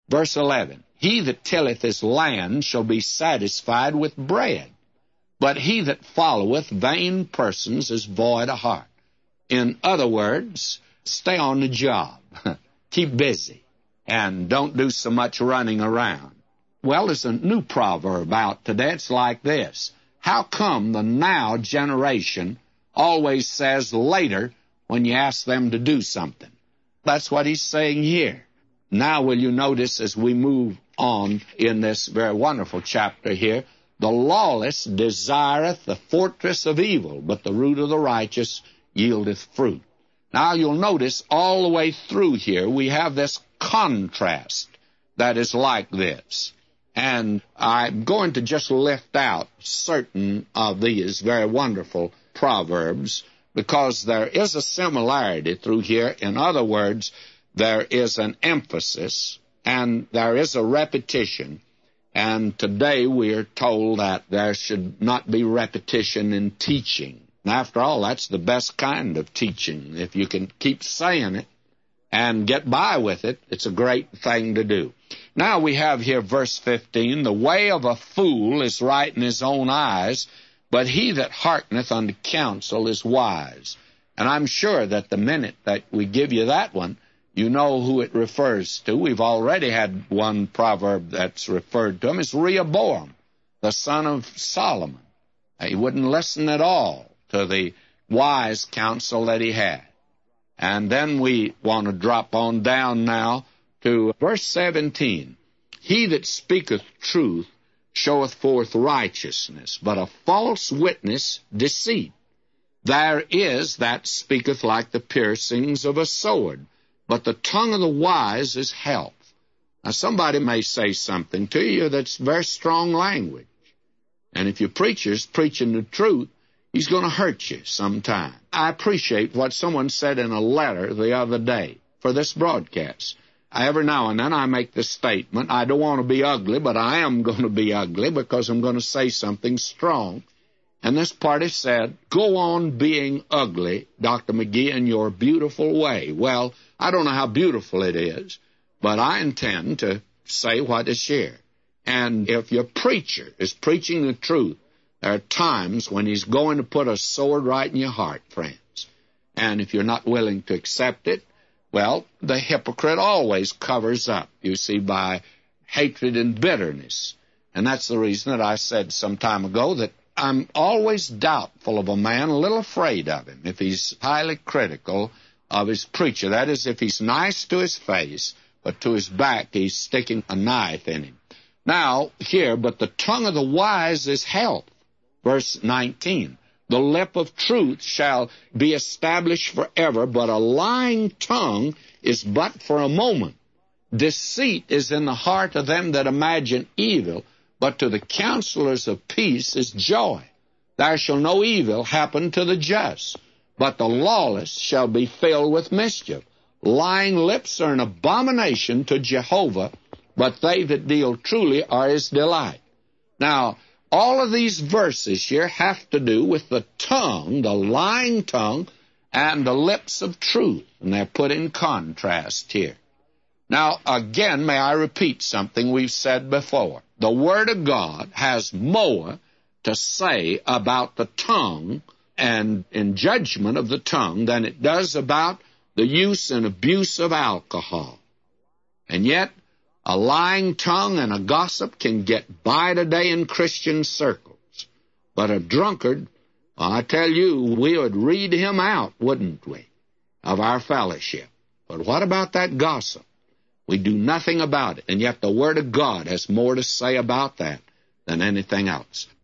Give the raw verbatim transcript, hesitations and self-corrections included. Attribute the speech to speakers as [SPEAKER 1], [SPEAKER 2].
[SPEAKER 1] Verse eleven, he that tilleth his land shall be satisfied with bread, but he that followeth vain persons is void of heart. In other words, stay on the job. Keep busy, and don't do so much running around. Well, there's a new proverb out today. It's like this. How come the now generation always says later when you ask them to do something? That's what he's saying here. Now will you notice as we move on in this very wonderful chapter here, the lawless desireth the fortress of evil, but the root of the righteous yieldeth fruit. Now you'll notice all the way through here we have this contrast that is like this. And I'm going to just lift out certain of these very wonderful proverbs because there is a similarity through here. In other words, there is an emphasis and there is a repetition. And today we are told that there should not be repetition in teaching. And after all, that's the best kind of teaching. If you can keep saying it and get by with it, it's a great thing to do. Now we have here verse fifteen, the way of a fool is right in his own eyes, but he that hearkeneth unto counsel is wise. And I'm sure that the minute that we give you that one, you know who it refers to. We've already had one proverb that's referred to him. It's Rehoboam, the son of Solomon. He wouldn't listen at all to the wise counsel that he had. And then we want to drop on down now to verse seventeen. He that speaketh truth showeth forth righteousness, but a false witness deceit. There is that speaketh like the piercings of a sword, but the tongue of the wise is health. Now somebody may say something to you that's very strong language. And if your preacher's preaching the truth, he's going to hurt you sometime. I appreciate what someone said in a letter the other day for this broadcast. Every now and then I make this statement, I don't want to be ugly, but I am going to be ugly because I'm going to say something strong. And this party said, go on being ugly, Doctor McGee, in your beautiful way. Well, I don't know how beautiful it is, but I intend to say what is here. And if your preacher is preaching the truth, there are times when he's going to put a sword right in your heart, friends. And if you're not willing to accept it, well, the hypocrite always covers up, you see, by hatred and bitterness. And that's the reason that I said some time ago that I'm always doubtful of a man, a little afraid of him, if he's highly critical of his preacher. That is, if he's nice to his face, but to his back he's sticking a knife in him. Now, here, but the tongue of the wise is health. Verse nineteen, the lip of truth shall be established forever, but a lying tongue is but for a moment. Deceit is in the heart of them that imagine evil, but to the counselors of peace is joy. There shall no evil happen to the just, but the lawless shall be filled with mischief. Lying lips are an abomination to Jehovah, but they that deal truly are his delight. Now, all of these verses here have to do with the tongue, the lying tongue, and the lips of truth, and they're put in contrast here. Now, again, may I repeat something we've said before. The Word of God has more to say about the tongue and in judgment of the tongue than it does about the use and abuse of alcohol. And yet, a lying tongue and a gossip can get by today in Christian circles. But a drunkard, well, I tell you, we would read him out, wouldn't we, of our fellowship. But what about that gossip? We do nothing about it, and yet the Word of God has more to say about that than anything else.